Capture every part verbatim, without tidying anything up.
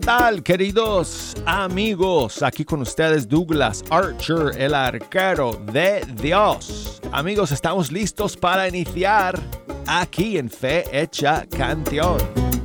tal, queridos amigos? Aquí con ustedes Douglas Archer, el arquero de Dios. Amigos, estamos listos para iniciar aquí en Fe Hecha Canción.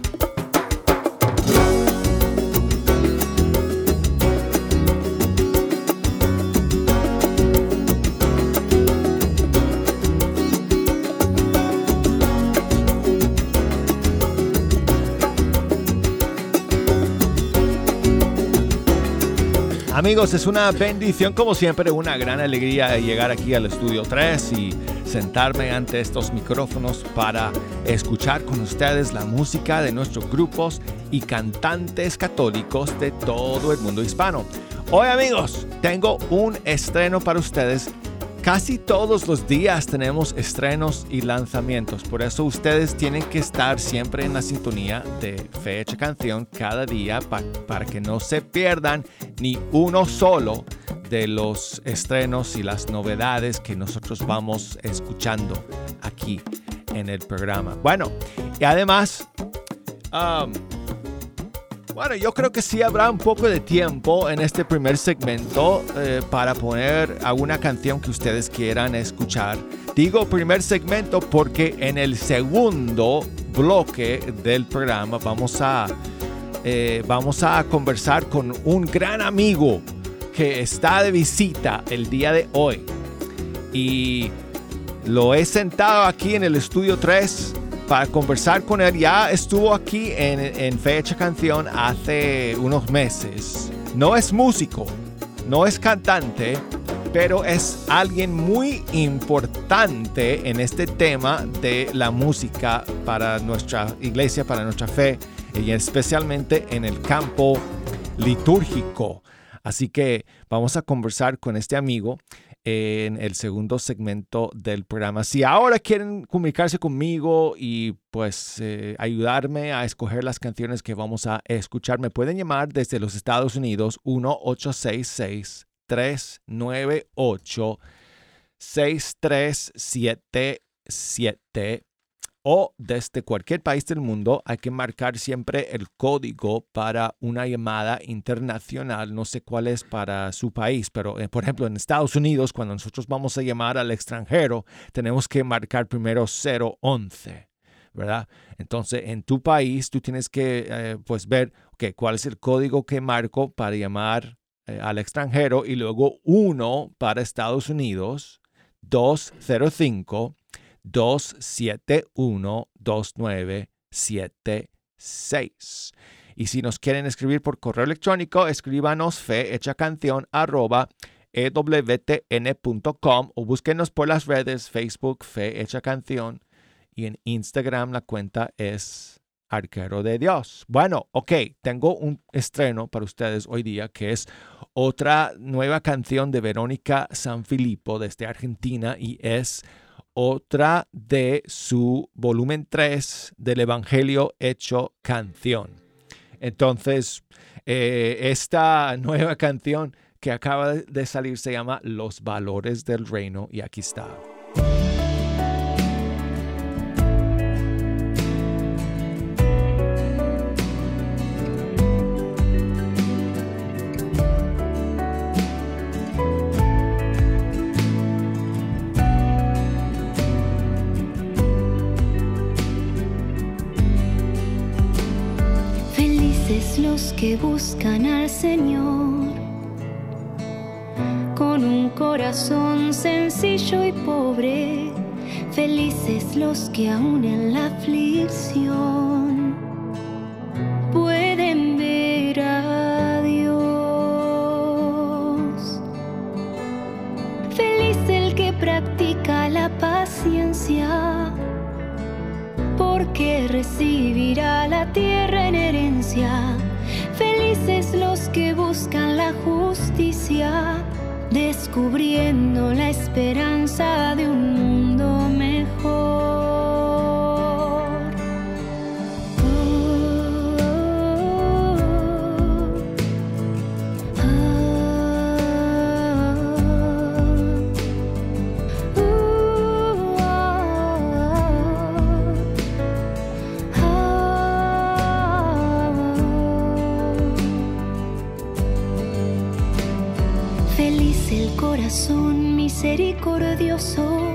Amigos, es una bendición, como siempre, una gran alegría llegar aquí al Estudio tres y sentarme ante estos micrófonos para escuchar con ustedes la música de nuestros grupos y cantantes católicos de todo el mundo hispano. Hoy, amigos, tengo un estreno para ustedes. Casi todos los días tenemos estrenos y lanzamientos, por eso ustedes tienen que estar siempre en la sintonía de Fe Hecha Canción cada día pa- para que no se pierdan ni uno solo de los estrenos y las novedades que nosotros vamos escuchando aquí en el programa. Bueno, y además, um, bueno, yo creo que sí habrá un poco de tiempo en este primer segmento eh, para poner alguna canción que ustedes quieran escuchar. Digo primer segmento porque en el segundo bloque del programa vamos a, eh, vamos a conversar con un gran amigo que está de visita el día de hoy. Y lo he sentado aquí en el Estudio tres para conversar con él. Ya estuvo aquí en, en Fe Hecha Canción hace unos meses. No es músico, no es cantante, pero es alguien muy importante en este tema de la música para nuestra iglesia, para nuestra fe, y especialmente en el campo litúrgico. Así que vamos a conversar con este amigo en el segundo segmento del programa. Si ahora quieren comunicarse conmigo y pues eh, ayudarme a escoger las canciones que vamos a escuchar, me pueden llamar desde los Estados Unidos uno ocho seis seis, tres nueve ocho, seis tres siete siete o desde cualquier país del mundo. Hay que marcar siempre el código para una llamada internacional. No sé cuál es para su país, pero eh, por ejemplo en Estados Unidos, cuando nosotros vamos a llamar al extranjero, tenemos que marcar primero cero once, ¿verdad? Entonces en tu país tú tienes que eh, pues ver okay, cuál es el código que marco para llamar eh, al extranjero, y luego uno para Estados Unidos, dos cero cinco, dos siete uno, dos nueve siete seis. Y si nos quieren escribir por correo electrónico, escríbanos fehechacanción arroba e w t n punto com o búsquenos por las redes Facebook Fe Hecha Canción, y en Instagram la cuenta es Arquero de Dios. Bueno, ok, tengo un estreno para ustedes hoy día que es otra nueva canción de Verónica Sanfilippo desde Argentina, y es otra de su volumen tres del Evangelio Hecho Canción. Entonces, eh, esta nueva canción que acaba de salir se llama Los Valores del Reino, y aquí está. Los que buscan al Señor con un corazón sencillo y pobre, felices los que aún en la aflicción pueden ver a Dios. Feliz el que practica la paciencia, porque recibirá la tierra en herencia. Felices los que buscan la justicia, descubriendo la esperanza de un mundo mejor. misericordioso,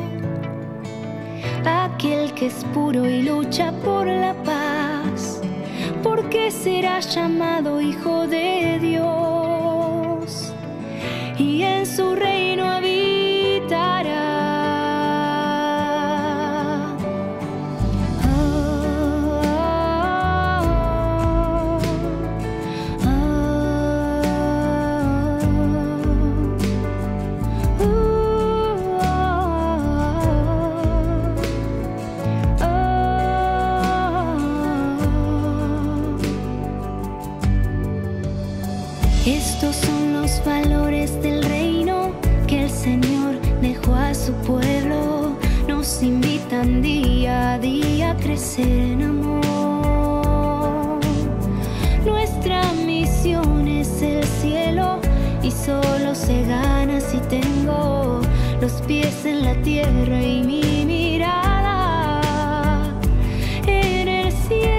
aquel que es puro y lucha por la paz, porque será llamado Hijo de Dios y en su reino habitará. Estos son los valores del reino que el Señor dejó a su pueblo. Nos invitan día a día a crecer en amor. Nuestra misión es el cielo y solo se gana si tengo los pies en la tierra y mi mirada en el cielo.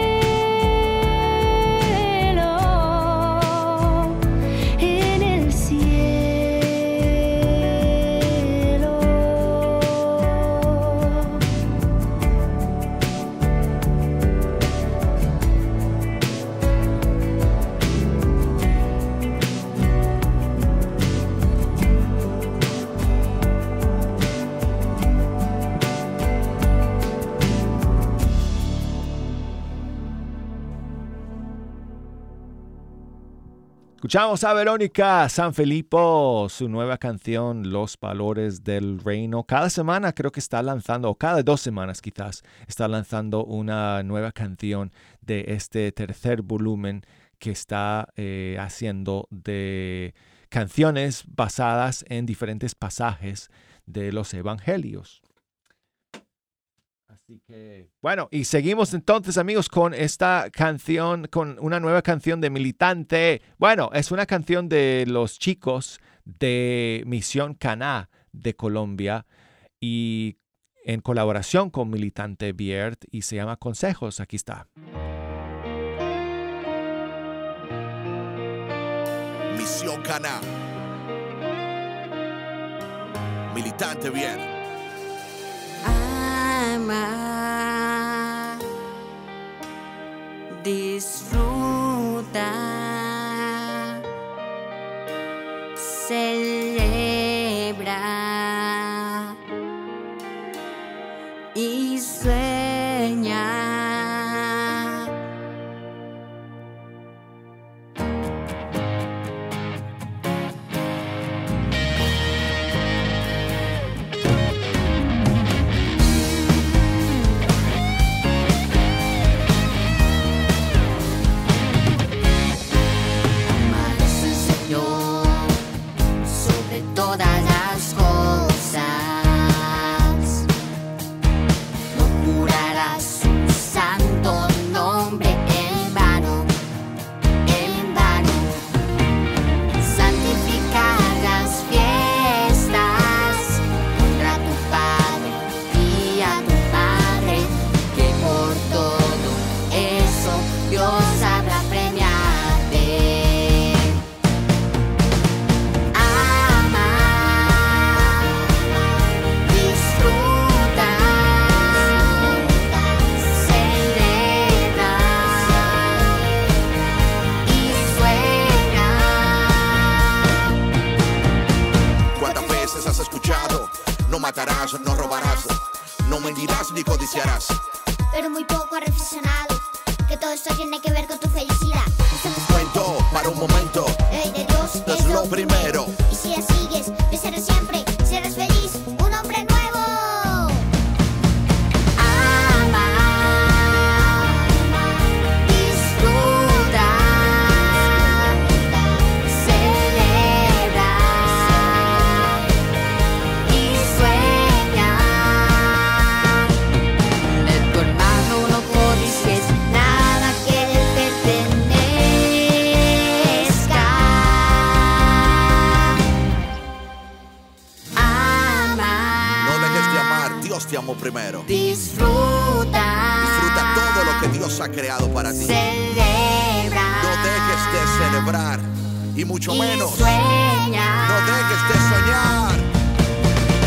Escuchamos a Verónica Sanfilippo, su nueva canción Los Valores del Reino. Cada semana creo que está lanzando, o cada dos semanas quizás, está lanzando una nueva canción de este tercer volumen que está eh, haciendo de canciones basadas en diferentes pasajes de los evangelios. Así que, bueno, y seguimos entonces, amigos, con esta canción, con una nueva canción de Militante. Bueno, es una canción de los chicos de Misión Caná de Colombia y en colaboración con Militante Beard y se llama Consejos. Aquí está. Misión Caná. Militante Beard. Ama, disfruta, celebra y sueña. Todas las cosas, no jurarás un santo nombre en vano, en vano. Santificar las fiestas, honra a tu padre y a tu madre, que por todo eso Dios habrá premiado. No matarás, no robarás, no mentirás ni codiciarás. Pero muy poco ha reflexionado que todo esto tiene que ver con tu felicidad. Cuento para un momento, Ley de Dios es, es lo primero. Y si la sigues, de ser siempre, serás feliz, un hombre nuevo. Te amo primero. Disfruta. Disfruta todo lo que Dios ha creado para ti. Celebra. No dejes de celebrar y mucho y menos. Sueña. No dejes de soñar.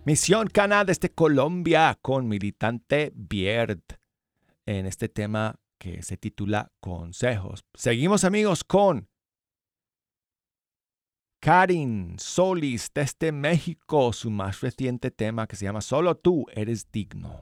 Misión Cana desde Colombia con Militante Bierd en este tema que se titula Consejos. Seguimos, amigos, con Karin Solis desde México, su más reciente tema que se llama Solo tú eres digno.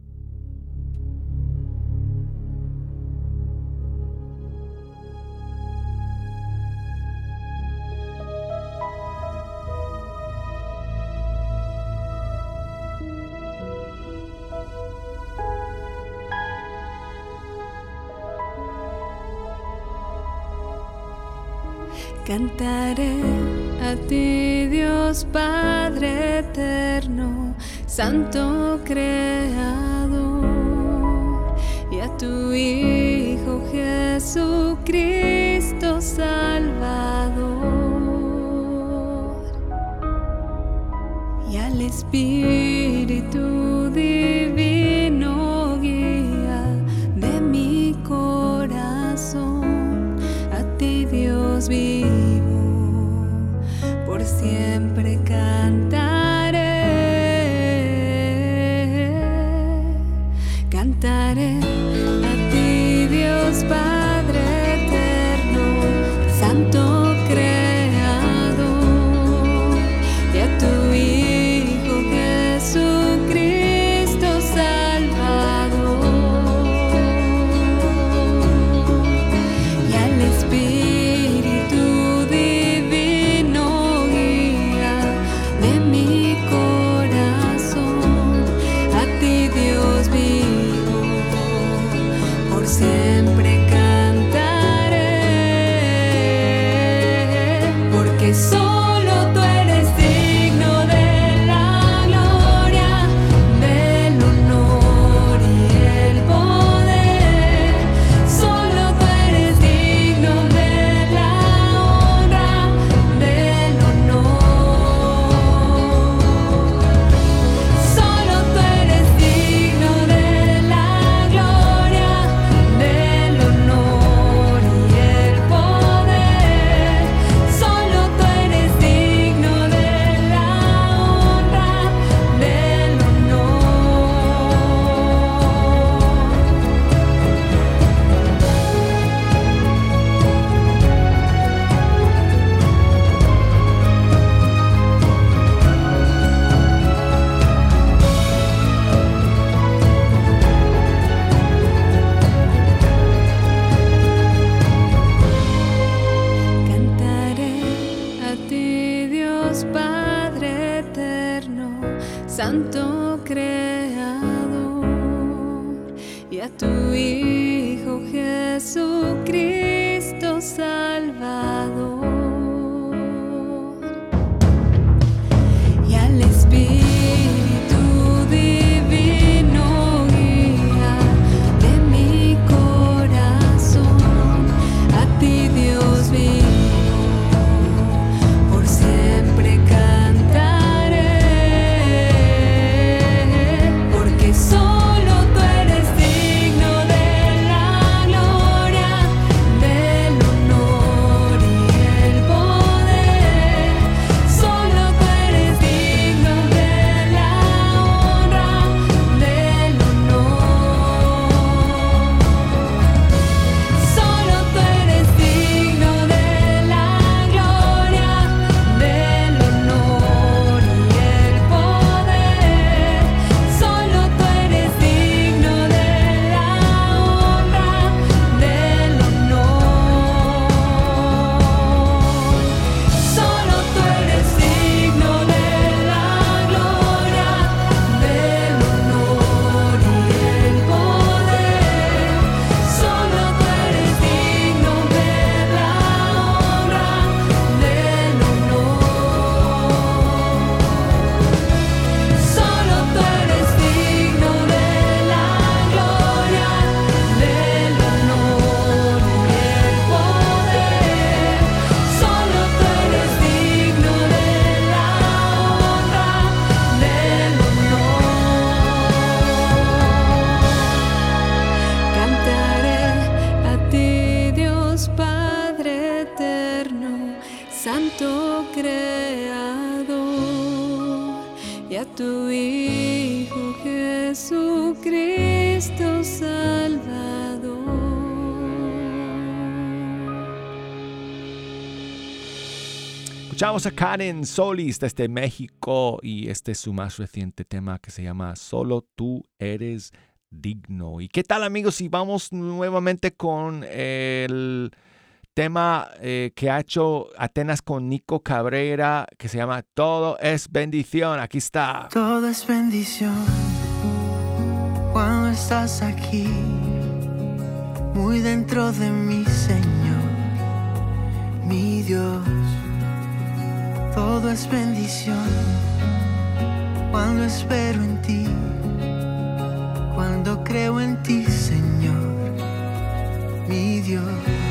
Cantaré a ti, Dios Padre eterno, Santo Creador, y a tu Hijo Jesucristo Salvador, y al Espíritu Divino guía de mi corazón, a ti, Dios vivo. Por siempre cantaré, cantaré a ti, Dios Padre eterno, Santo Creador, y a tu Hijo Jesucristo Salvador, y al Espíritu Divino guía de mi corazón, a ti, Dios vivo, por siempre cantaré, porque solo tú eres digno de la gloria, del honor y el poder. Solo tú eres digno de la honra, del honor. Solo tú eres digno de la gloria, del honor y el poder. Solo tú eres digno de la honra, del Cantaré a ti, Dios Padre eterno, Santo Creador, y a tu Hijo Jesucristo Salvador, y al Espíritu Divino guía de mi corazón, a ti, Dios vivo, por siempre cantaré, porque solo tú eres digno de la gloria, del honor y el poder. Solo tú eres digno de la honra, del honor. Solo tú eres digno de la gloria, del honor y el poder. Solo tú eres digno de la honra, del honor. Solo tú eres digno de la gloria, del honor y el poder. Solo tú eres digno de la honra, del honor. Solo tú eres digno de la gloria, del honor y el poder. Solo tú eres digno de la honra, del honor. Cantaré a ti, Dios Padre eterno, Santo Creador, y a a tu Hijo Jesucristo Salvador. Escuchamos a Karen Solis desde México y este es su más reciente tema que se llama Solo tú eres digno. ¿Y qué tal, amigos? Y vamos nuevamente con el tema eh, que ha hecho Atenas con Nico Cabrera, que se llama Todo es bendición. Aquí está. Todo es bendición cuando estás aquí, muy dentro de mí, Señor, mi Dios. Todo es bendición cuando espero en ti, cuando creo en ti, Señor, mi Dios.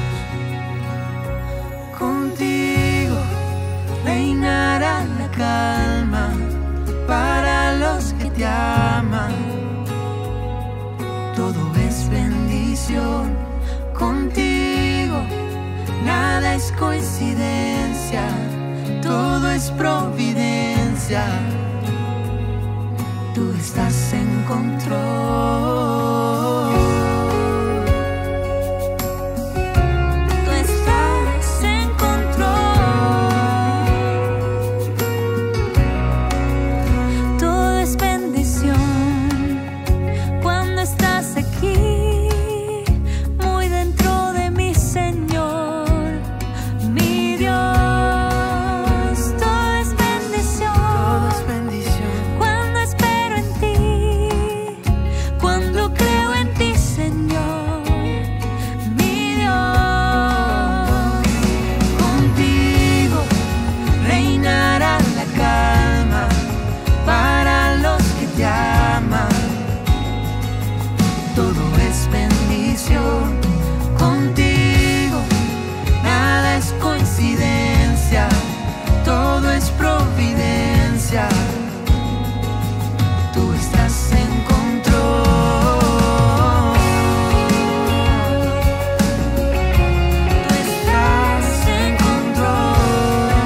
Contigo reinará la calma para los que te aman. Todo es bendición contigo, nada es coincidencia. Todo es providencia, tú estás en control. Tú estás en control. Todo es bendición cuando estás aquí, muy dentro de mi Señor, mi Dios. Contigo, nada es coincidencia, todo es providencia, tú estás en control. Tú estás en control.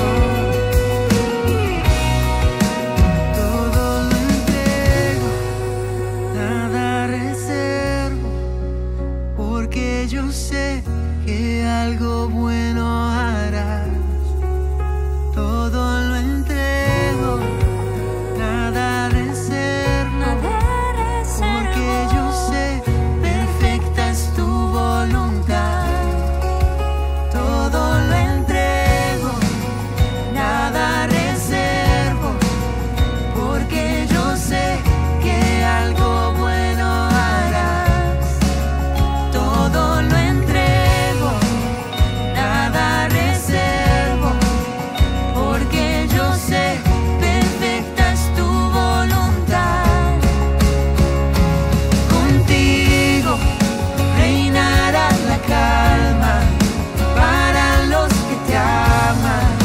Todo lo entrego, nada reservo, porque yo sé que algo bueno harás. Todo lo entrego, nada reservo, porque yo sé perfecta es tu voluntad. Todo lo entrego, nada reservo, porque yo sé que algo bueno harás. Todo lo entrego, nada reservo, porque yo sé perfecta es tu voluntad. Contigo reinará la calma para los que te aman.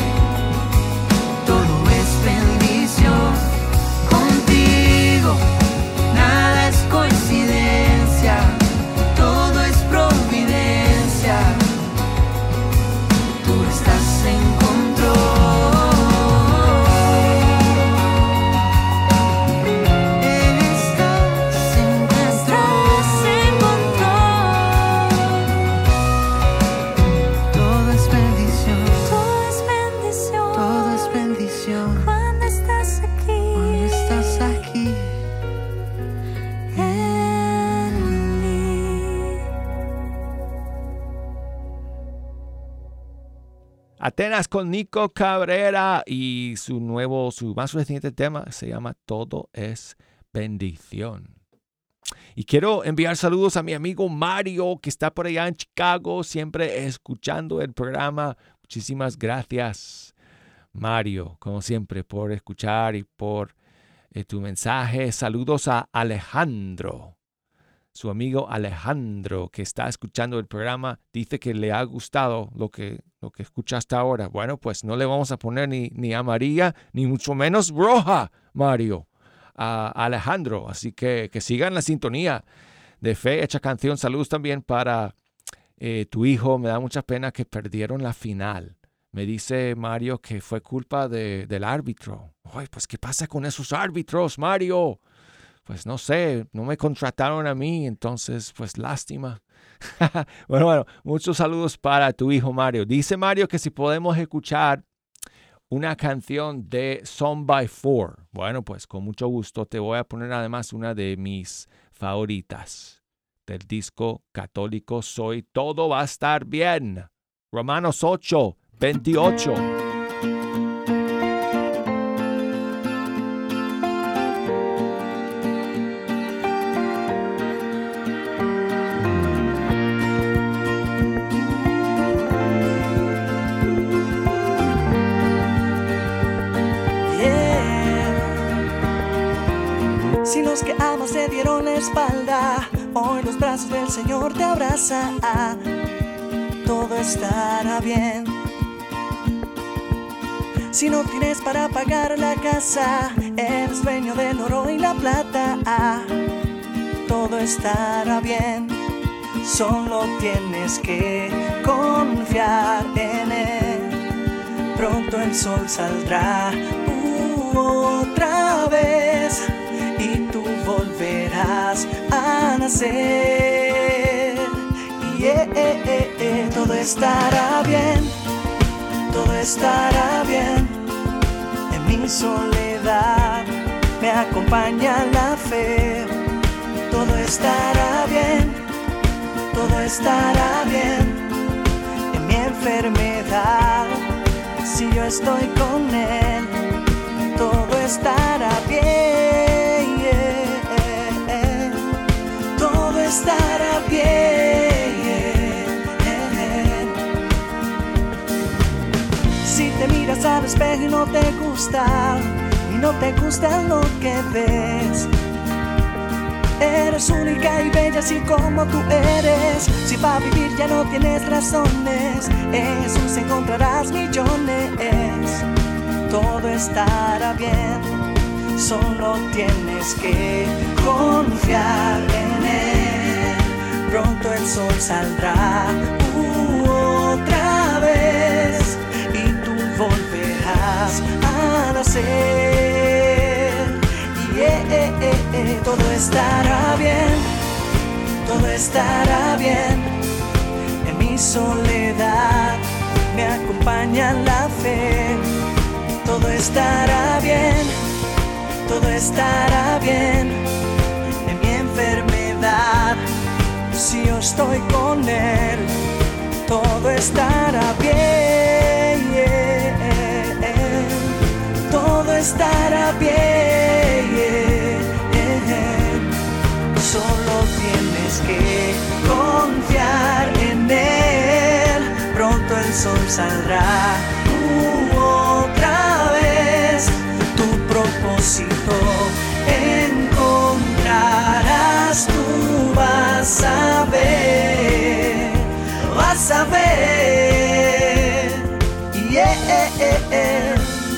Todo es bendición contigo, nada es coincidencia, todo es providencia, tú estás en control. Estás en control. Todo es bendición, todo es bendición, todo es bendición cuando estás aquí, cuando estás aquí en mí. Atenas con Nico Cabrera y su nuevo, su más reciente tema se llama Todo es bendición. Y quiero enviar saludos a mi amigo Mario, que está por allá en Chicago, siempre escuchando el programa. Muchísimas gracias, Mario, como siempre, por escuchar y por eh, tu mensaje. Saludos a Alejandro, su amigo Alejandro, que está escuchando el programa. Dice que le ha gustado lo que, lo que escuchaste ahora. Bueno, pues no le vamos a poner ni, ni amarilla, ni mucho menos roja, Mario, a Alejandro. Así que que sigan la sintonía de Fe Hecha Canción. Saludos también para eh, tu hijo. Me da mucha pena que perdieron la final. Me dice Mario que fue culpa de, del árbitro. Ay, pues, ¿qué pasa con esos árbitros, Mario? Pues no sé, no me contrataron a mí, entonces, pues lástima. bueno, bueno, muchos saludos para tu hijo Mario. Dice Mario que si podemos escuchar una canción de Son by Four. Bueno, pues con mucho gusto te voy a poner además una de mis favoritas del disco católico Soy Todo Va a Estar Bien. Romanos ocho, veintiocho. Si los que amas te dieron la espalda, hoy los brazos del Señor te abrazan. Todo estará bien. Si no tienes para pagar la casa, eres dueño del oro y la plata. Todo estará bien. Solo tienes que confiar en Él. Pronto el sol saldrá uh, otra vez. Y tú volverás a nacer. Yeah, yeah, yeah, yeah. Todo estará bien, todo estará bien. En mi soledad me acompaña la fe. Todo estará bien, todo estará bien. En mi enfermedad, si yo estoy con Él, todo estará bien. Todo estará bien. Si te miras al espejo y no te gusta, y no te gusta lo que ves, eres única y bella así como tú eres. Si para vivir ya no tienes razones, en Jesús encontrarás millones. Todo estará bien, solo tienes que confiar en Él. Pronto el sol saldrá uh, otra vez y tú volverás a nacer. Yeah, yeah, yeah, yeah. Todo estará bien, todo estará bien. En mi soledad me acompaña la fe. Todo estará bien, todo estará bien. En mi enfermedad, si yo estoy con Él, todo estará bien. Todo estará bien. Solo tienes que confiar en Él. Pronto el sol saldrá uh, otra vez. Tu propósito encontrarás. Tú vas a ver, vas a ver. Yeah, yeah, yeah.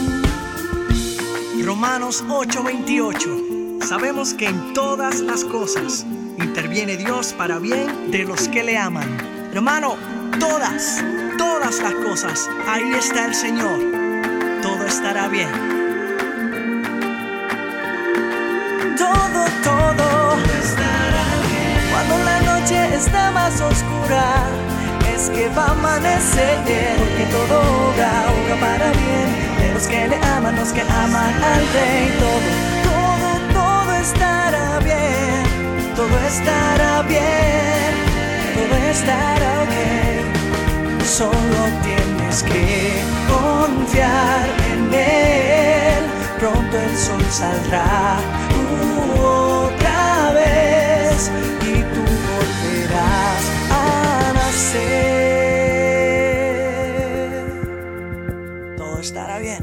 Romanos ocho veintiocho. Sabemos que en todas las cosas interviene Dios para bien de los que le aman. Hermano, todas, todas las cosas, ahí está el Señor. Todo estará bien. Todo, todo estará bien. Cuando la noche está más oscura, es que va a amanecer. Porque todo obra, obra para bien de los que le aman, los que aman al Rey. Todo, todo, todo estará bien. Todo estará bien. Todo estará ok. Solo tienes que confiar en Él. Pronto el sol saldrá uh, otra vez y tú volverás a nacer. Todo estará bien.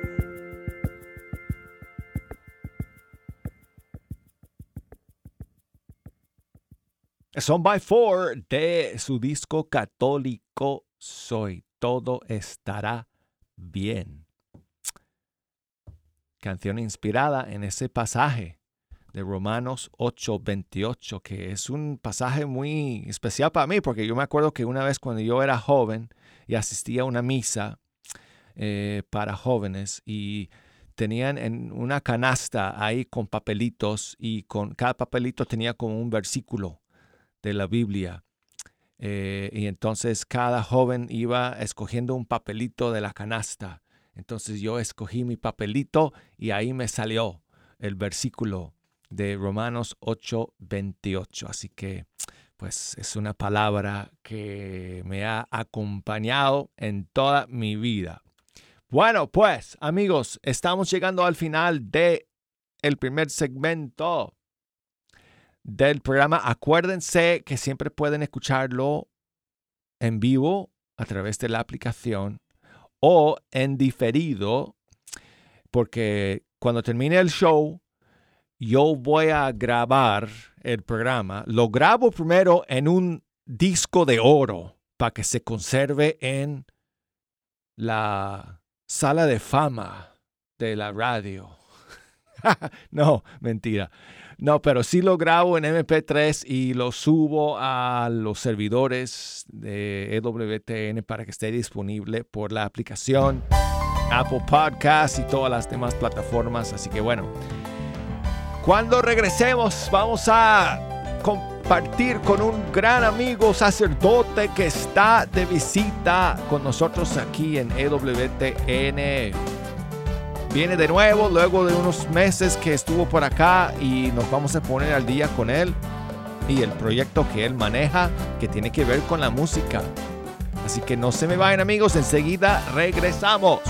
Son by Four de su disco católico Soy Todo Estará Bien. Canción inspirada en ese pasaje de Romanos ocho veintiocho, que es un pasaje muy especial para mí, porque yo me acuerdo que una vez cuando yo era joven y asistía a una misa, eh, para jóvenes y tenían en una canasta ahí con papelitos y con cada papelito tenía como un versículo de la Biblia. Eh, y entonces cada joven iba escogiendo un papelito de la canasta. Entonces yo escogí mi papelito y ahí me salió el versículo de Romanos ocho veintiocho. Así que pues es una palabra que me ha acompañado en toda mi vida. Bueno, pues amigos, estamos llegando al final de el primer segmento del programa. Acuérdense que siempre pueden escucharlo en vivo a través de la aplicación o en diferido, porque cuando termine el show yo voy a grabar el programa. Lo grabo primero en un disco de oro para que se conserve en la sala de fama de la radio. No, mentira. No, pero sí lo grabo en eme pe tres y lo subo a los servidores de E W T N para que esté disponible por la aplicación Apple Podcasts y todas las demás plataformas. Así que bueno, cuando regresemos vamos a compartir con un gran amigo sacerdote que está de visita con nosotros aquí en E W T N. Viene de nuevo luego de unos meses que estuvo por acá y nos vamos a poner al día con él y el proyecto que él maneja que tiene que ver con la música. Así que no se me vayan amigos, enseguida regresamos.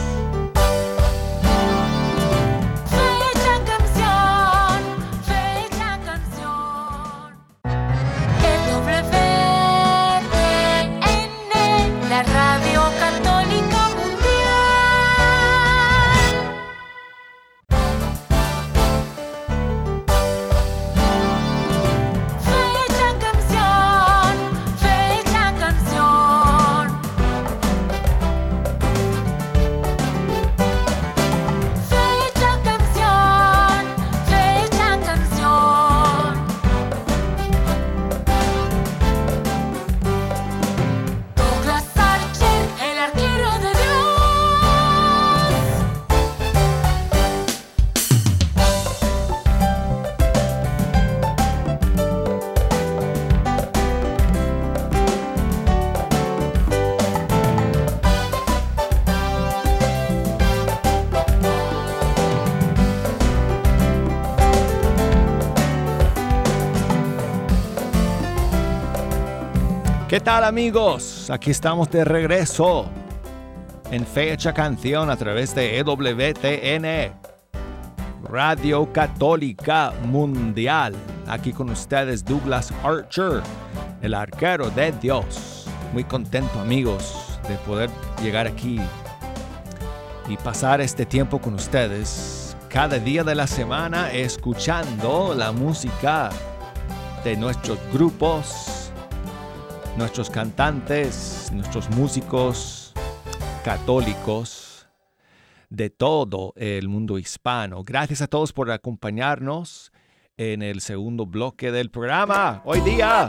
¿Qué tal amigos? Aquí estamos de regreso en Fecha Canción a través de E W T N, Radio Católica Mundial. Aquí con ustedes Douglas Archer, el arquero de Dios. Muy contento amigos de poder llegar aquí y pasar este tiempo con ustedes cada día de la semana escuchando la música de nuestros grupos, nuestros cantantes, nuestros músicos católicos de todo el mundo hispano. Gracias a todos por acompañarnos en el segundo bloque del programa. Hoy día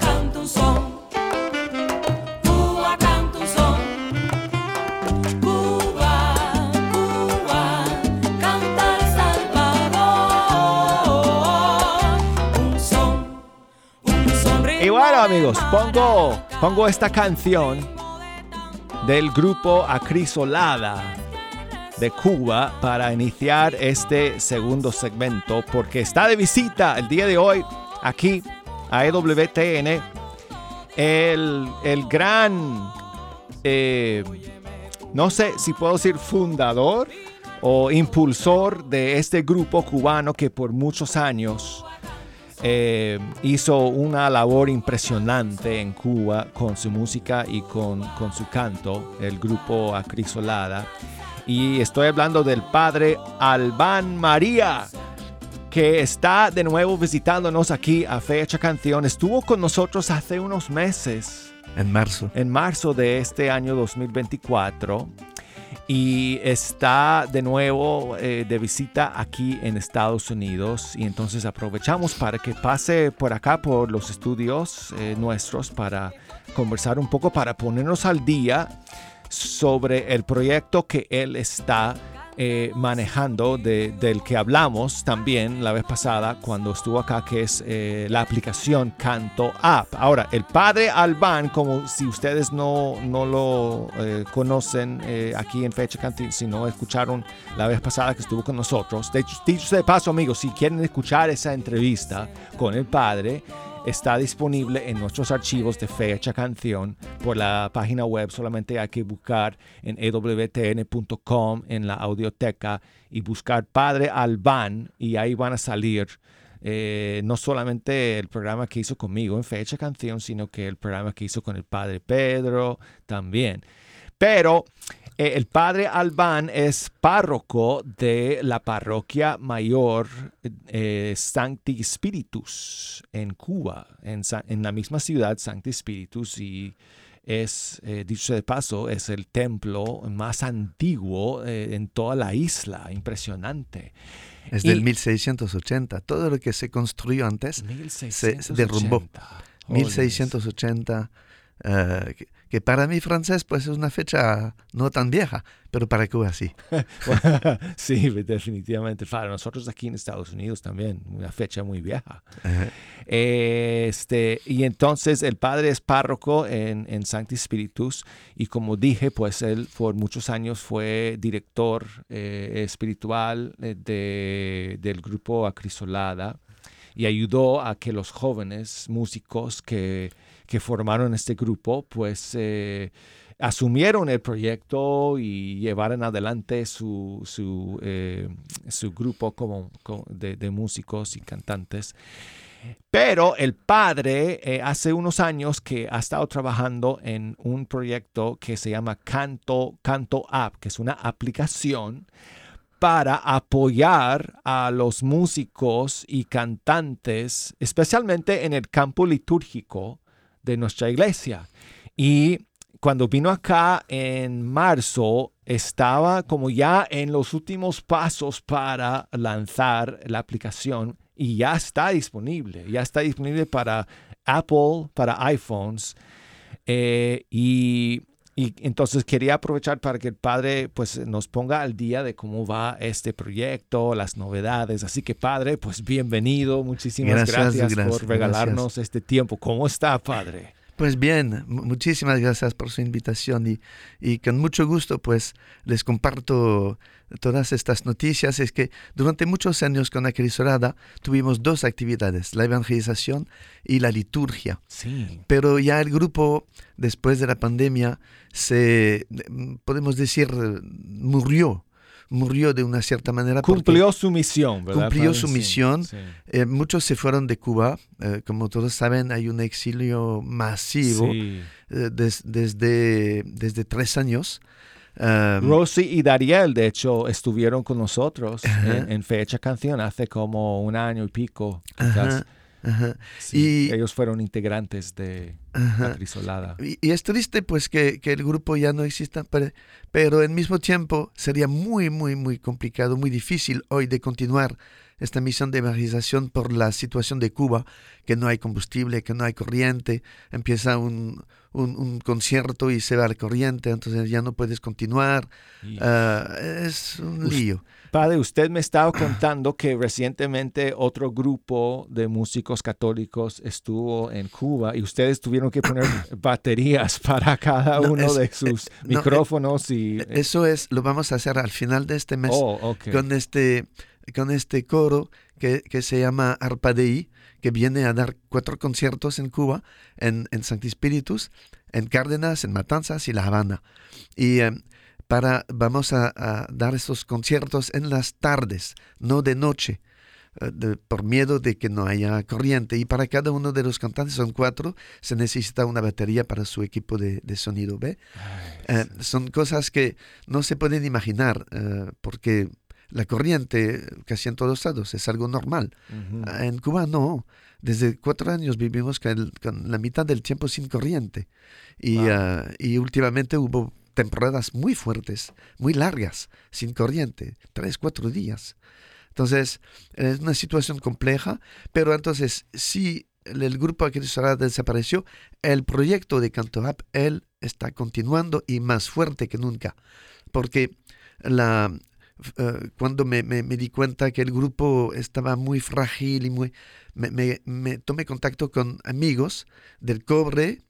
y bueno amigos, pongo, pongo esta canción del grupo Acrisolada de Cuba para iniciar este segundo segmento, porque está de visita el día de hoy aquí a E W T N el, el gran, eh, no sé si puedo decir fundador o impulsor de este grupo cubano que por muchos años Eh, hizo una labor impresionante en Cuba con su música y con, con su canto, el grupo Acrisolada. Y estoy hablando del padre Albán María, que está de nuevo visitándonos aquí a Fecha Canción. Estuvo con nosotros hace unos meses. En marzo. En marzo de este año dos mil veinticuatro. Y está de nuevo eh, de visita aquí en Estados Unidos. Y entonces aprovechamos para que pase por acá, por los estudios eh, nuestros, para conversar un poco, para ponernos al día sobre el proyecto que él está eh, manejando, de, del que hablamos también la vez pasada cuando estuvo acá, que es eh, la aplicación Canto App. Ahora, el padre Albán, como si ustedes no, no lo eh, conocen eh, aquí en Fecha Canción, si no escucharon la vez pasada que estuvo con nosotros. De hecho, dicho de paso, amigos, si quieren escuchar esa entrevista con el padre, está disponible en nuestros archivos de Fecha Canción por la página web. Solamente hay que buscar en a w t n punto com en la audioteca y buscar Padre Albán, y ahí van a salir eh, no solamente el programa que hizo conmigo en Fecha Canción, sino que el programa que hizo con el Padre Pedro también. Pero eh, el Padre Albán es párroco de la parroquia mayor eh, Sancti Spiritus en Cuba, en, en la misma ciudad Sancti Spiritus, y es, eh, dicho de paso, es el templo más antiguo eh, en toda la isla. Impresionante. Es y, del mil seiscientos ochenta. Todo lo que se construyó antes se derrumbó. mil seiscientos ochenta. Uh, que, que para mí francés pues es una fecha no tan vieja, pero para Cuba sí. Sí, definitivamente. Para nosotros aquí en Estados Unidos también, una fecha muy vieja. Uh-huh. Este, y entonces el padre es párroco en, en Sancti Spiritus, y como dije, pues él por muchos años fue director eh, espiritual de, del grupo Acrisolada, y ayudó a que los jóvenes músicos que que formaron este grupo, pues eh, asumieron el proyecto y llevaron adelante su, su, eh, su grupo como, como de, de músicos y cantantes. Pero el padre eh, hace unos años que ha estado trabajando en un proyecto que se llama Canto, Canto App, que es una aplicación para apoyar a los músicos y cantantes, especialmente en el campo litúrgico de nuestra iglesia. Y cuando vino acá en marzo, estaba como ya en los últimos pasos para lanzar la aplicación, y ya está disponible, ya está disponible para Apple, para iPhones, eh, y, y entonces quería aprovechar para que el padre pues nos ponga al día de cómo va este proyecto, las novedades. Así que, padre, pues bienvenido, muchísimas gracias, gracias, gracias por regalarnos gracias. este tiempo. ¿Cómo está, padre? Pues bien, muchísimas gracias por su invitación, y, y con mucho gusto pues les comparto todas estas noticias. Es que durante muchos años con Acrisolada tuvimos dos actividades, la evangelización y la liturgia. Sí. Pero ya el grupo, después de la pandemia, se, podemos decir, murió. Murió de una cierta manera. Cumplió su misión, ¿verdad? Cumplió su misión. Sí. Eh, muchos se fueron de Cuba. Eh, como todos saben, hay un exilio masivo sí. eh, des, desde, desde tres años. Um, Rosy y Dariel, de hecho, estuvieron con nosotros uh-huh. en, en Fecha Canción hace como un año y pico. Uh-huh. Ajá. Sí, y ellos fueron integrantes de Acrisolada. Y, y es triste pues que, que el grupo ya no exista, pero, pero al mismo tiempo sería muy, muy, muy complicado, muy difícil hoy de continuar esta misión de evangelización por la situación de Cuba, que no hay combustible, que no hay corriente, empieza un, un, un concierto y se va la corriente, entonces ya no puedes continuar. Uh, es un lío. Padre, usted me estaba contando que recientemente otro grupo de músicos católicos estuvo en Cuba y ustedes tuvieron que poner baterías para cada no, uno es, de sus eh, micrófonos. No, y, eh, eso es, lo vamos a hacer al final de este mes oh, okay. con este con este coro que, que se llama Arpadei, que viene a dar cuatro conciertos en Cuba, en, en Sancti Spiritus, en Cárdenas, en Matanzas y La Habana. Y eh, para, vamos a, a dar estos conciertos en las tardes, no de noche, uh, de, por miedo de que no haya corriente. Y para cada uno de los cantantes, son cuatro, se necesita una batería para su equipo de, de sonido. ¿Ve? Ay, uh, son cosas que no se pueden imaginar, uh, porque la corriente casi en todos lados es algo normal. Uh-huh. Uh, en Cuba no. Desde cuatro años vivimos con, el, con la mitad del tiempo sin corriente. Y, wow. uh, y últimamente hubo temporadas muy fuertes, muy largas, sin corriente, tres, cuatro días. Entonces, es una situación compleja, pero entonces, si el, el grupo Cristo desapareció, el proyecto de Canto Up, él está continuando y más fuerte que nunca. Porque la, uh, cuando me, me, me di cuenta que el grupo estaba muy frágil y muy... Me, me, me tomé contacto con amigos del Cobre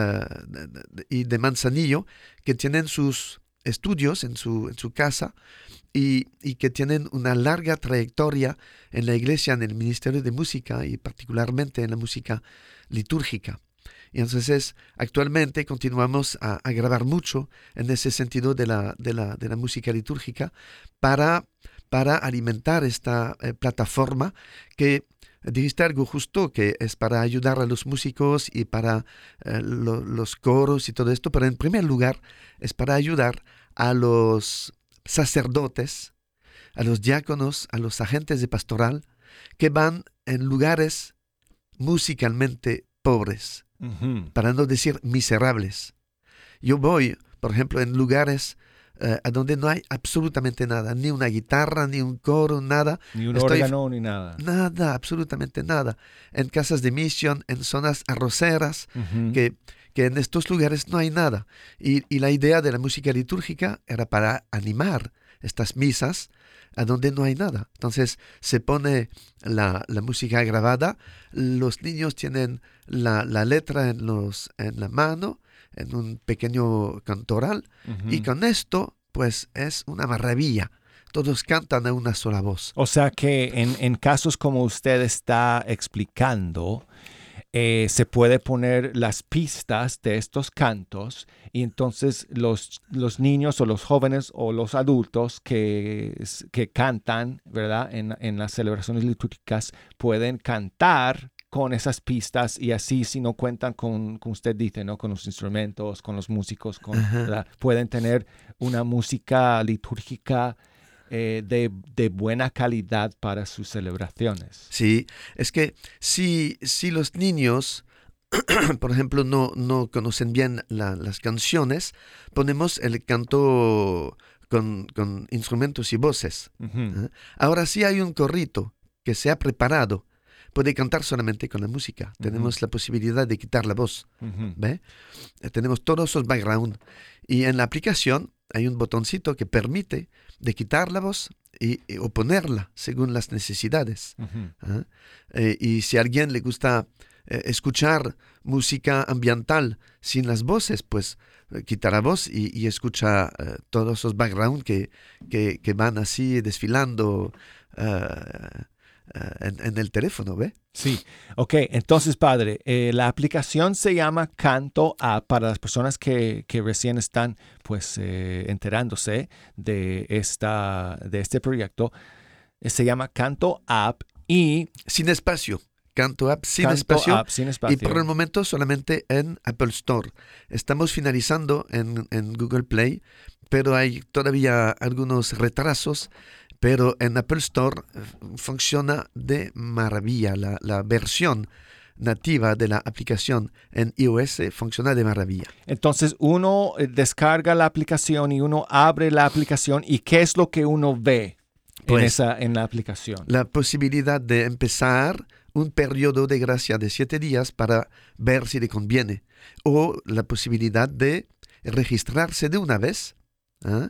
uh, y de Manzanillo que tienen sus estudios en su, en su casa y, y que tienen una larga trayectoria en la iglesia, en el ministerio de música y particularmente en la música litúrgica. Y entonces actualmente continuamos a, a grabar mucho en ese sentido de la, de la, de la música litúrgica para, para alimentar esta eh, plataforma que dijiste algo justo, que es para ayudar a los músicos y para eh, lo, los coros y todo esto, pero en primer lugar es para ayudar a los sacerdotes, a los diáconos, a los agentes de pastoral que van en lugares musicalmente pobres, uh-huh. para no decir miserables. Yo voy, por ejemplo, en lugares Uh, a donde no hay absolutamente nada, ni una guitarra, ni un coro, nada. Ni un Estoy, órgano, ni nada. Nada, absolutamente nada. En casas de misión, en zonas arroceras, uh-huh. que, que en estos lugares no hay nada. Y, y la idea de la música litúrgica era para animar estas misas a donde no hay nada. Entonces se pone la, la música grabada, los niños tienen la, la letra en, los, en la mano, en un pequeño cantoral, uh-huh. y con esto, pues, es una maravilla. Todos cantan a una sola voz. O sea que en, en casos como usted está explicando, eh, se puede poner las pistas de estos cantos y entonces los, los niños o los jóvenes o los adultos que, que cantan, ¿verdad?, en, en las celebraciones litúrgicas pueden cantar con esas pistas y así si no cuentan con, como usted dice, ¿no?, con los instrumentos, con los músicos, con, pueden tener una música litúrgica eh, de, de buena calidad para sus celebraciones. Sí, es que si, si los niños, por ejemplo, no, no conocen bien la, las canciones, ponemos el canto con, con instrumentos y voces. Uh-huh. ¿eh? Ahora sí hay un corrito que se ha preparado. Puede cantar solamente con la música. Uh-huh. Tenemos la posibilidad de quitar la voz. Uh-huh. ¿Ve? Tenemos todos esos background. Y en la aplicación hay un botoncito que permite de quitar la voz y, y, o ponerla según las necesidades. Uh-huh. ¿eh? Eh, y si a alguien le gusta eh, escuchar música ambiental sin las voces, pues eh, quita la voz y, y escucha eh, todos esos background que, que, que van así desfilando Uh, Uh, en, en el teléfono, ¿ve? Sí, ok. Entonces, padre, eh, la aplicación se llama Canto Up para las personas que, que recién están, pues, eh, enterándose de, esta, de este proyecto. Eh, se llama Canto Up y... Sin espacio. Canto Up sin Canto espacio. Up, sin espacio. Y por el momento solamente en Apple Store. Estamos finalizando en, en Google Play, pero hay todavía algunos retrasos. Pero en Apple Store funciona de maravilla. La, la versión nativa de la aplicación en iOS funciona de maravilla. Entonces uno descarga la aplicación y uno abre la aplicación. ¿Y qué es lo que uno ve pues, en, esa, en la aplicación? La posibilidad de empezar un periodo de gracia de siete días para ver si le conviene. O la posibilidad de registrarse de una vez, ¿eh?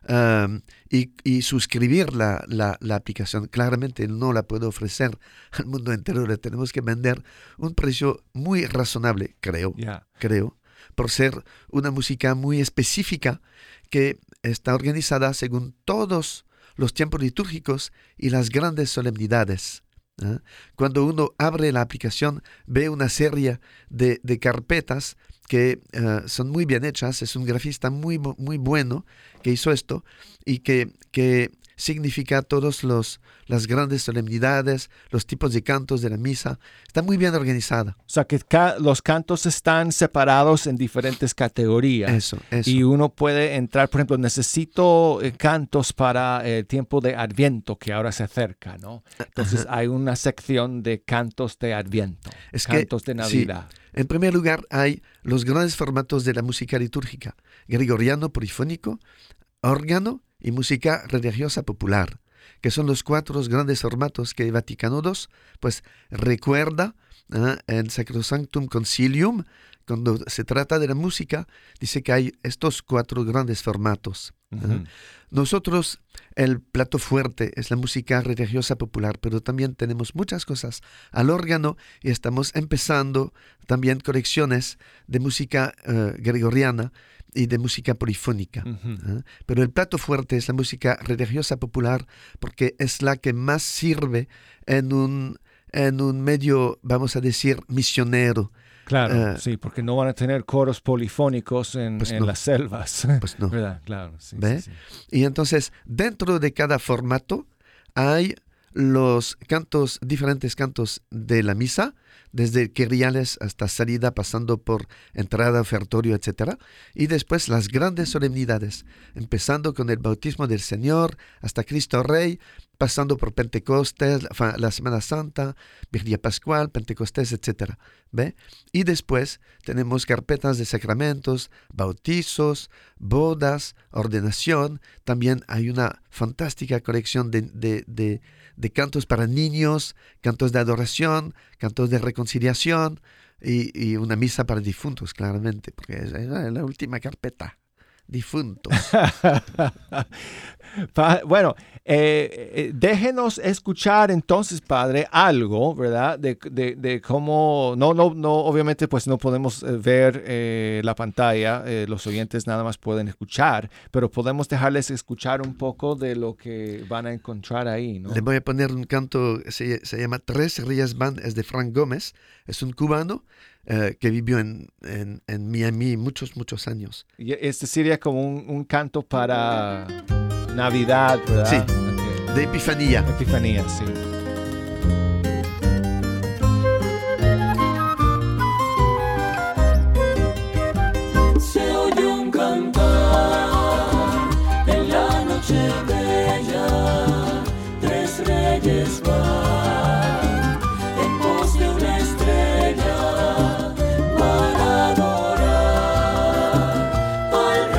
Um, y, y suscribir la, la, la aplicación. Claramente no la puedo ofrecer al mundo entero, le tenemos que vender un precio muy razonable, creo, yeah. creo, por ser una música muy específica que está organizada según todos los tiempos litúrgicos y las grandes solemnidades. ¿eh? Cuando uno abre la aplicación, ve una serie de, de carpetas que uh, son muy bien hechas. Es un grafista muy, muy bueno que hizo esto y que, que significa todos los las grandes solemnidades, los tipos de cantos de la misa. Está muy bien organizada. O sea que ca- los cantos están separados en diferentes categorías. Eso, eso. Y uno puede entrar, por ejemplo, necesito eh, cantos para el tiempo de Adviento que ahora se acerca, ¿no? Entonces Ajá. hay una sección de cantos de Adviento, es cantos que, de Navidad. Sí. En primer lugar hay los grandes formatos de la música litúrgica: gregoriano, polifónico, órgano y música religiosa popular, que son los cuatro grandes formatos que Vaticano segundo pues recuerda ¿eh? En Sacrosanctum Concilium, cuando se trata de la música, dice que hay estos cuatro grandes formatos. ¿eh? Ujú. Nosotros, el plato fuerte es la música religiosa popular, pero también tenemos muchas cosas al órgano y estamos empezando también colecciones de música eh, gregoriana y de música polifónica. Ujú. ¿eh? Pero el plato fuerte es la música religiosa popular porque es la que más sirve en un, en un medio, vamos a decir, misionero. Claro, Eh, sí, porque no van a tener coros polifónicos en, Pues en no. las selvas. Pues no. ¿Verdad? Claro, sí, ¿Ve? sí, sí. Y entonces, dentro de cada formato hay los cantos, diferentes cantos de la misa, desde queriales hasta salida, pasando por entrada, ofertorio, etcétera. Y después las grandes solemnidades, empezando con el bautismo del Señor, hasta Cristo Rey, pasando por Pentecostés, la, la Semana Santa, Vigilia Pascual, Pentecostés, etcétera. ¿Ve? Y después tenemos carpetas de sacramentos, bautizos, bodas, ordenación. También hay una fantástica colección de, de, de, de cantos para niños, cantos de adoración, cantos de reconciliación y, y una misa para difuntos, claramente, porque es la última carpeta. Difuntos. Pa- bueno, eh, eh, déjenos escuchar entonces, Padre, algo, ¿verdad? De, de, de cómo, no, no, no, obviamente pues no podemos eh, ver eh, la pantalla, eh, los oyentes nada más pueden escuchar, pero podemos dejarles escuchar un poco de lo que van a encontrar ahí, ¿no? Le voy a poner un canto, se, se llama Tres Rías Van, es de Frank Gómez, es un cubano eh, que vivió en, en, en Miami muchos, muchos años. Y este sería como un, un canto para Navidad, ¿verdad? Sí, Ok. de Epifanía. Epifanía, sí. Se oye un cantar en la noche bella, tres reyes van en pos de una estrella, van a adorar al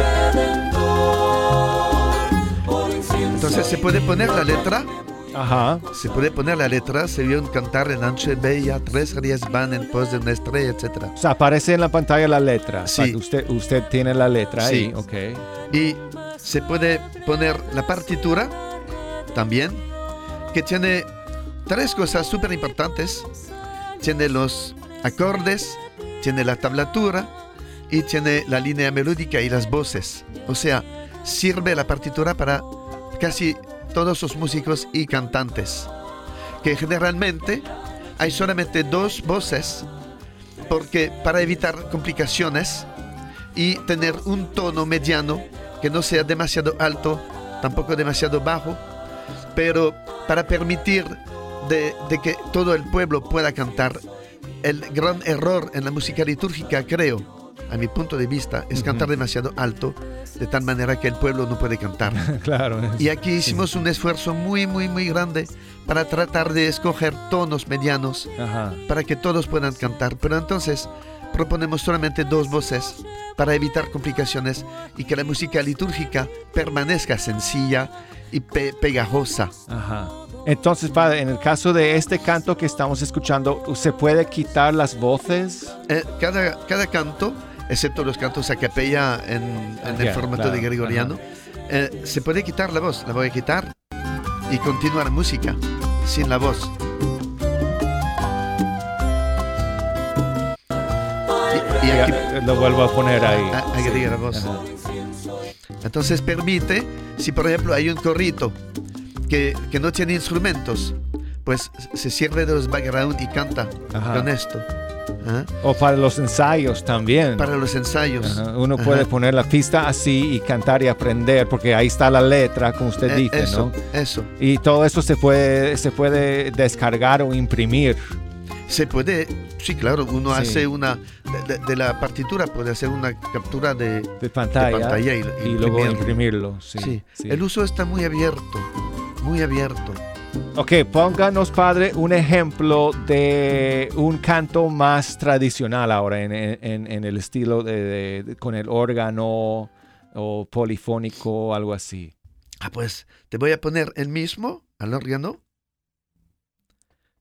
Redentor. Por incienso Entonces se puede poner la letra, Ajá. se puede poner la letra, se vio un cantar en noche bella, tres rías van en pos de una estrella, etcétera. O sea, aparece en la pantalla la letra. Sí. Para que usted, usted tiene la letra Sí. ahí, ok. Y se puede poner la partitura también, que tiene tres cosas súper importantes. Tiene los acordes, tiene la tablatura y tiene la línea melódica y las voces. O sea, sirve la partitura para casi todos los músicos y cantantes, que generalmente hay solamente dos voces, porque para evitar complicaciones y tener un tono mediano que no sea demasiado alto, tampoco demasiado bajo, pero para permitir de, de que todo el pueblo pueda cantar. El gran error en la música litúrgica, creo, a mi punto de vista, es Ujú. cantar demasiado alto, de tal manera que el pueblo no puede cantar. Claro. es- Y aquí hicimos un esfuerzo muy, muy, muy grande para tratar de escoger tonos medianos Ajá. para que todos puedan cantar. Pero entonces proponemos solamente dos voces para evitar complicaciones y que la música litúrgica permanezca sencilla y pe- pegajosa. Ajá. Entonces, Padre, en el caso de este canto que estamos escuchando, ¿se puede quitar las voces? Eh, cada, cada canto, excepto los cantos a capella en, en el Ya, formato claro, de gregoriano, eh, se puede quitar la voz. La voy a quitar y continuar música sin la voz. Y, y aquí Ya, lo vuelvo a poner ahí. a- agregar la voz. Ajá. Entonces permite, si por ejemplo hay un corrito que, que no tiene instrumentos, pues se sirve de los background y canta Ajá. con esto. ¿Ah? O para los ensayos también. Para los ensayos. Ajá. Uno Ajá. puede poner la pista así y cantar y aprender, porque ahí está la letra, como usted Eh, dice, eso, ¿no? eso. Y todo eso se puede, se puede descargar o imprimir. Se puede, sí, claro, uno Sí. hace una, de, de- de la partitura puede hacer una captura de, De pantalla, de pantalla y, y luego imprimirlo. imprimirlo. Sí, Sí. sí. El uso está muy abierto, muy abierto. Ok, pónganos, Padre, un ejemplo de un canto más tradicional ahora en, en- en el estilo de, de- de- con el órgano o polifónico, algo así. Ah, pues te voy a poner el mismo al órgano.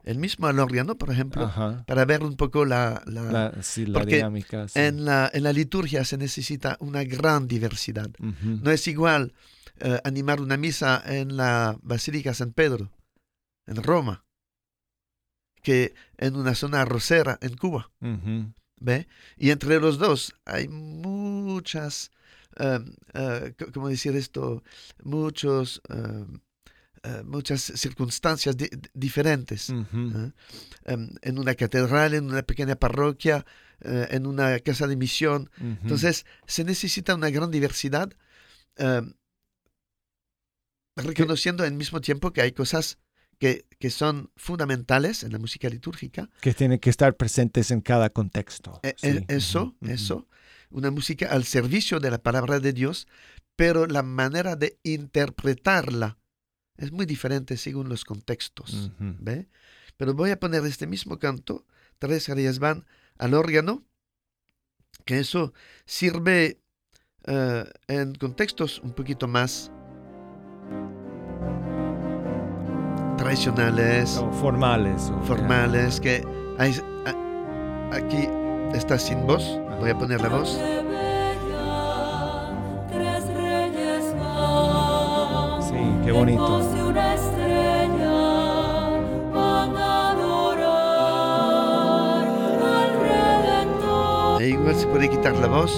el mismo al órgano, por ejemplo, Ajá. para ver un poco la, la, La, sí, la porque dinámica. Sí. en, la, en la liturgia se necesita una gran diversidad. Ujú. No es igual eh, animar una misa en la Basílica San Pedro, en Roma, que en una zona arrocera en Cuba. Ujú. ¿Ve? Y entre los dos hay muchas, uh, uh, ¿cómo decir esto? Muchos, uh, uh, muchas circunstancias di diferentes. Ujú. ¿eh? Um, en una catedral, en una pequeña parroquia, uh, en una casa de misión. Ujú. Entonces, se necesita una gran diversidad, uh, reconociendo al mismo tiempo que hay cosas Que, que son fundamentales en la música litúrgica. Que tienen que estar presentes en cada contexto. Eh, Sí. eh, eso, Ujú. eso, una música al servicio de la palabra de Dios, pero la manera de interpretarla es muy diferente según los contextos. Ujú. ¿Ve? Pero voy a poner este mismo canto, Tres áreas van al órgano, que eso sirve uh, en contextos un poquito más tradicionales, O formales. O, formales, que hay, a, aquí está sin voz, voy a poner la voz. Sí, qué bonito. E igual se puede quitar la voz.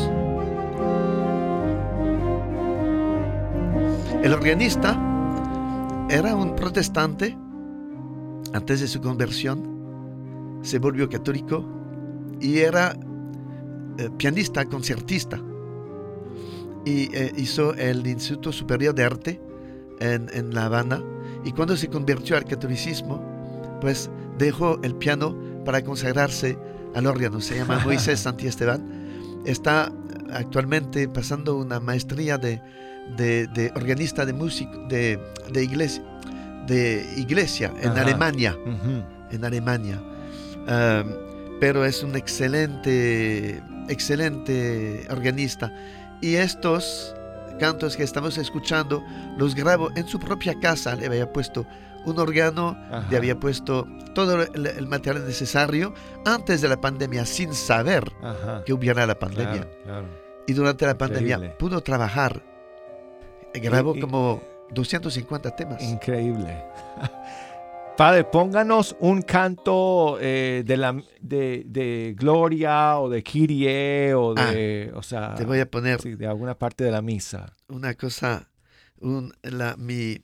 El organista era un protestante antes de su conversión, se volvió católico y era eh, pianista, concertista. Y eh, hizo el Instituto Superior de Arte en, en La Habana. Y cuando se convirtió al catolicismo, pues dejó el piano para consagrarse al órgano. Se llama Moisés Santiesteban. Está actualmente pasando una maestría de, de, de organista de música de, de iglesia, de iglesia en Ajá. Alemania. Ujú. En Alemania. Um, pero es un excelente, excelente organista. Y estos cantos que estamos escuchando los grabó en su propia casa. Le había puesto un órgano, Ajá. le había puesto todo el, el material necesario antes de la pandemia, sin saber Ajá. que hubiera la pandemia. Claro, claro. Y durante la Increíble. pandemia pudo trabajar. Grabó Y- y- como doscientos cincuenta temas. Increíble. Padre, pónganos un canto eh, de, la, de, de Gloria o de Kyrie o de, o sea, Te voy a poner sí, de alguna parte de la misa. una cosa, un, la, mi,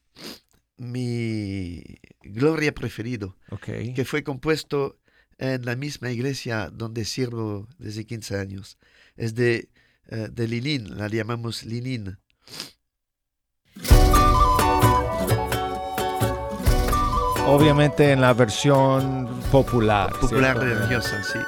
mi gloria preferido, Ok. que fue compuesto en la misma iglesia donde sirvo desde quince años. Es de, uh, de Lilín, la llamamos Lilín. Obviamente en la versión popular. Popular ¿cierto? religiosa, sí.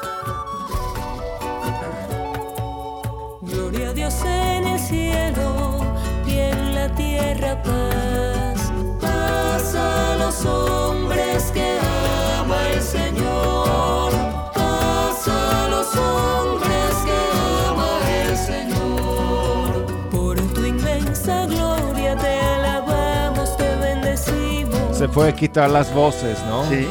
Gloria a Dios en el cielo y en la tierra paz. Paz a los hombres que ama el Señor. Paz a los hombres que ama el Señor. Por tu inmensa gloria te alabamos, te bendecimos. Se puede quitar las voces, ¿no? Sí.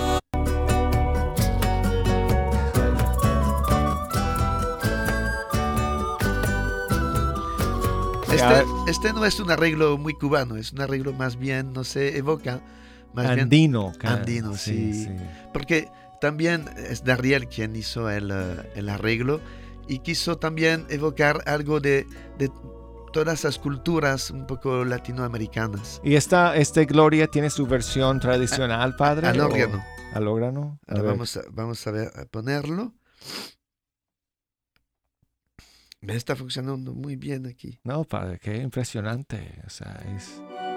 Este, este no es un arreglo muy cubano, es un arreglo más bien, no sé, evoca más Andino. bien ca- andino, sí. Porque también es Darriel quien hizo el, uh, el arreglo y quiso también evocar algo de, de todas las culturas un poco latinoamericanas. ¿Y esta este Gloria tiene su versión tradicional, padre? Al o- órgano. ¿Al órgano? A Ahora ver. vamos a, vamos a ver, a ponerlo. Me está funcionando muy bien aquí. No, padre, qué impresionante. O sea, es...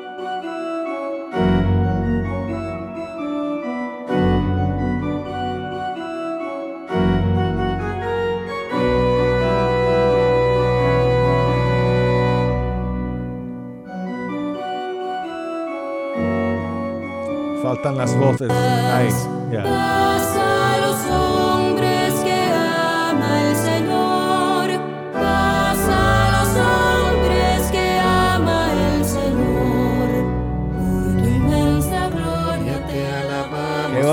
Faltan las voces. Ahí, ya. Paz a los hombres que ama el Señor. Paz a los hombres que ama el Señor. Por tu inmensa gloria te alabamos. Qué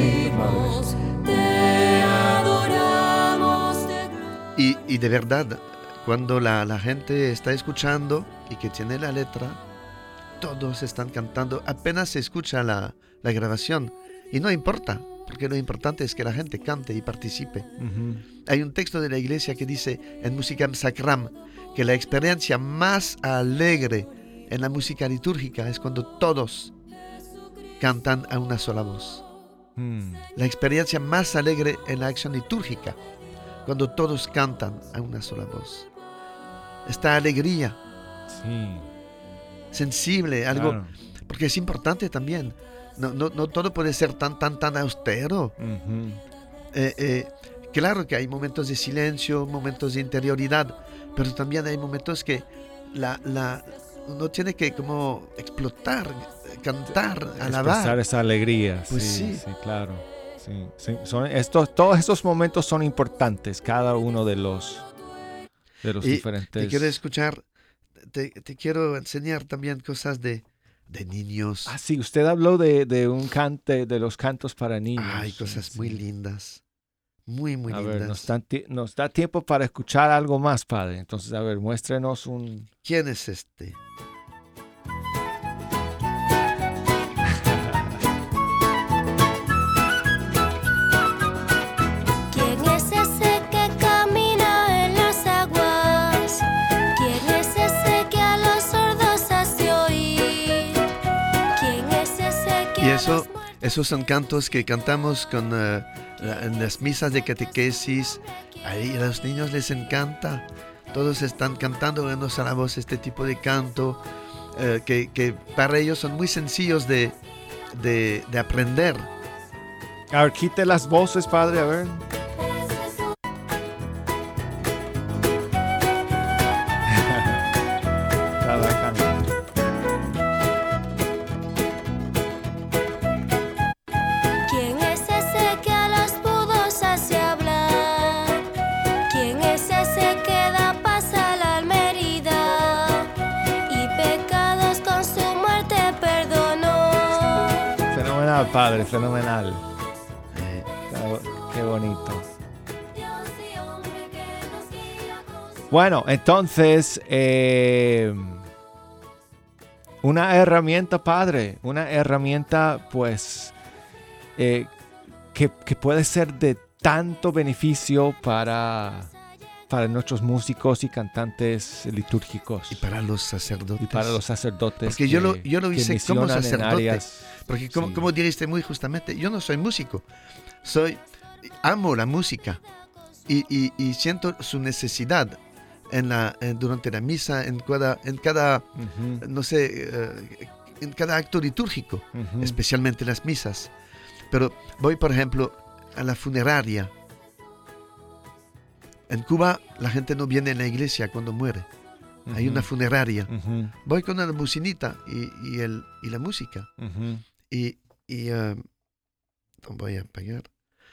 bonito, te adoramos. Y, y de verdad, cuando la, la gente está escuchando y que tiene la letra, todos están cantando, apenas se escucha la, la grabación. Y no importa, porque lo importante es que la gente cante y participe. Uh-huh. Hay un texto de la iglesia que dice en Musicam Sacram que la experiencia más alegre en la música litúrgica es cuando todos cantan a una sola voz. Mm. La experiencia más alegre en la acción litúrgica, cuando todos cantan a una sola voz. Esta alegría Sí, sensible, algo, claro. porque es importante también. No, no, no todo puede ser tan, tan, tan austero. Uh-huh. Eh, eh, claro que hay momentos de silencio, momentos de interioridad, pero también hay momentos que la, la, uno tiene que como explotar, cantar, alabar. Expresar esa alegría. Pues sí, sí. sí, claro. Sí, sí. Son estos, todos estos momentos son importantes, cada uno de los, de los Y diferentes. te quiero escuchar, te, te quiero enseñar también cosas de, de niños. Ah, sí, usted habló de, de un cante, de los cantos para niños. Hay cosas Sí. muy lindas, muy, muy A lindas. ver, nos da, ti- nos da tiempo para escuchar algo más, padre. Entonces, a ver, muéstrenos un... ¿Quién es este? ¿Quién es ese que camina en las aguas? ¿Quién es ese que a los sordos hace oír? ¿Quién es ese que Y a eso, los muertos... esos son cantos que cantamos con, eh, la- en las misas de catequesis. Ahí a los niños les encanta. Todos están cantando en a la voz este tipo de canto, eh, que, que para ellos son muy sencillos de, de, de aprender. A ver, quite las voces, padre, a ver. Cada canto. ¿Quién es ese que a los mudos hace hablar? ¿Quién es ese que da paz a la alma herida? Y pecados con su muerte perdonó. Fenomenal, padre, fenomenal. Eh, Qué- Qué bonito. Bueno, entonces, eh, una herramienta, padre, una herramienta, pues, eh, que, que puede ser de tanto beneficio para, para nuestros músicos y cantantes litúrgicos y para los sacerdotes. y para los sacerdotes. Porque yo lo- yo lo que hice como misionan en sacerdote. áreas- Porque como, sí. como dijiste muy justamente, yo no soy músico, soy, amo la música y, y- y siento su necesidad en la, en- durante la misa, en cada, en cada Ujú, no sé, eh, en cada acto litúrgico, ujú. especialmente las misas. Pero voy, por ejemplo, a la funeraria. En Cuba la gente no viene a la iglesia cuando muere, hay Ujú, una funeraria. ujú, Voy con la bucinita y, y, el, y la música. ujú. Y, y eh, no voy a apagar.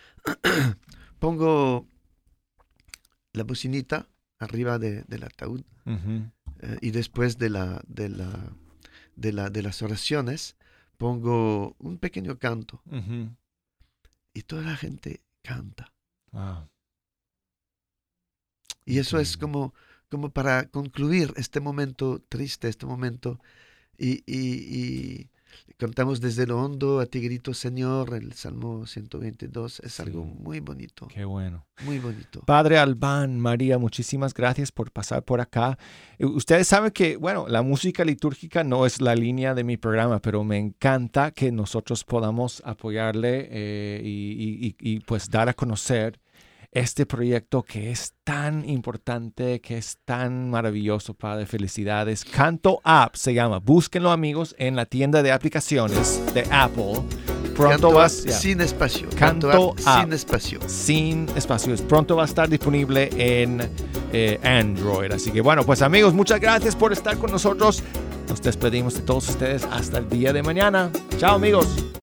Pongo la bocinita arriba de, del ataúd Ujú, eh, y después de, la, de, la, de, la, de las oraciones pongo un pequeño canto ujú. y toda la gente canta. Wow. Y eso es Increíble. como, como para concluir este momento triste, este momento. Y, y, y cantamos desde lo hondo, a ti grito Señor, el Salmo ciento veintidós. Es Sí. algo muy bonito, Qué bueno. muy bonito. Padre Albán, María, muchísimas gracias por pasar por acá. Eh, Ustedes saben que, bueno, la música litúrgica no es la línea de mi programa, pero me encanta que nosotros podamos apoyarle eh, y, y- y- y, pues dar a conocer este proyecto que es tan importante, que es tan maravilloso, Padre. Felicidades. Canto App se llama. Búsquenlo, amigos, en la tienda de aplicaciones de Apple. Pronto Canto vas... App ya. sin espacio. Canto Canto App App. sin espacio. Sin espacios. Pronto va a estar disponible en eh, Android. Así que bueno, pues amigos, muchas gracias por estar con nosotros. Nos despedimos de todos ustedes hasta el día de mañana. Chao amigos.